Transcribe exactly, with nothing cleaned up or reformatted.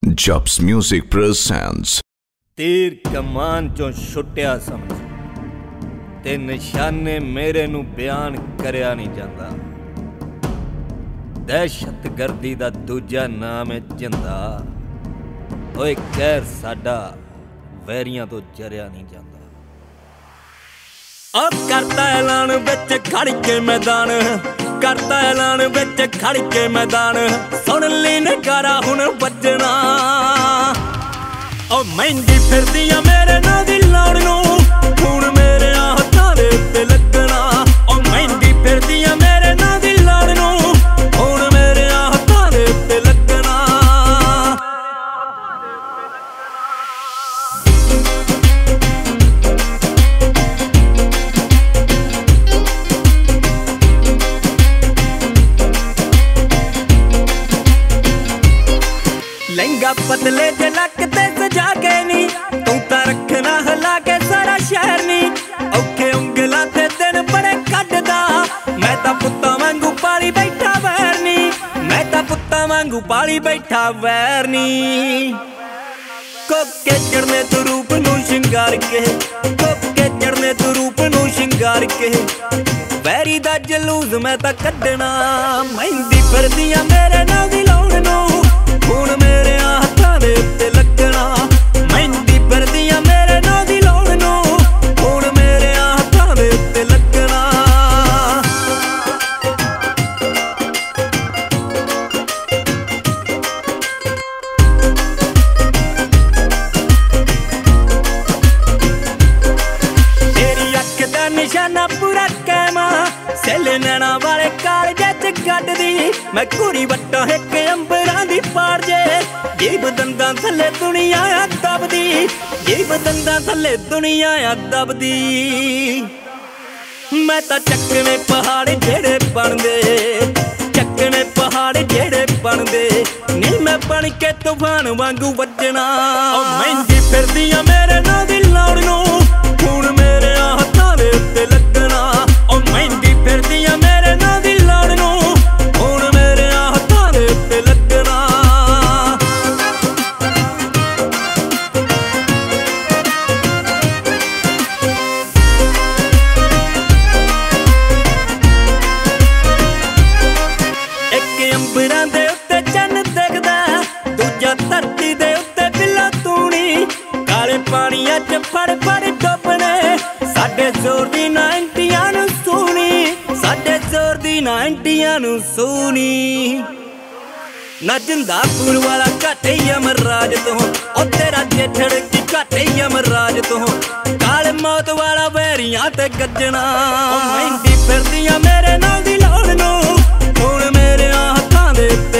Jobs Music presents तीर कमान चों छुट्टिया समझ ते निशाने मेरे नू बयान करया नहीं जांदा। दहशत गर्दी दा दूजा नाम है जिंदा। ओए कहर साडा वैरियां तो जरिया नहीं जांदा। ओ करता ऐलान विच खड़ के मैदान, करता ऐलान विच खड़ के मैदान, सुन ली नकारा हुण बजना। ओ महंगी फिरदियां मेरे नां दी लाउण नूं, हुण मेरे हत्थां दे उत्ते लगना। ओ महंगी फिरदियां मेरे नां दी लाउण नूं, हुण मेरे हत्थां दे उत्ते लगना। लहंगा पतले जे लक ते सजा के नी, तू तां रखना हला के सारा शहर नी। औखे उंगलां ते दिन बड़े कड्डदा, मैं तां पुत्तां वांगू पाली बैठा वैर नी। मैं तां पुत्तां वांगू पाली बैठा वैर नी। कोके चढ़ने तू रूप नूं शिंगार के, कोके चढ़ने तू रूप नूं शिंगार के, वैरी दा जलूस मैं तां कड्डना। मेहंदी फिरदियां मेरे नां दी लाउण नूं, हुण मेरे हत्थां दे उत्ते लगना। मेहंदी फिरदियां मेरे नां दी लाउण नूं, हुण मेरे हत्थां दे उत्ते लगना। तेरी अख दा निशाना पूरा कैमा, सैले नैना वाले कालजे च कड्डदी। मैं कुड़ी वट्टा हिक अंबरां दी पाड़ जे, जीब दंदां थल्ले दुनिया आ दबदी। जीब दंदां थल्ले दुनिया आ दबदी। मैं तां चक्कने पहाड़ जेड़े बनदे, चक्कने पहाड़ जेड़े बनदे, नी मैं बन के तूफान वांगू वजना। ओ महंगी फिरदियां मेरे नां दी लाउण नूं, हुण मेरे हत्थां दे उत्ते लगना। ओ महंगी फिरदियां मेरे नां दी लाउण नूं, हुण मेरे हत्थां दे उत्ते लगना। अंबरां दे उत्ते चन्न दिखदा, दूजा धरती दे उत्ते बिल्ला तूणी। काले पानियां च फड़ फड़ डुबने, साडे जोर दी नाइंटियां नूं सूनी, साडे जोर दी नाइंटियां नूं सूनी। ना जिंदापुर वाला घट यमराज तो, ओ तेरा जेठड़ की घट यमराज तो, काले मौत वाला वैरियां ते गजना। ओ महंगी फिरदियां मेरे नाल दी लाउण नूं, हुण मेरे हत्थां दे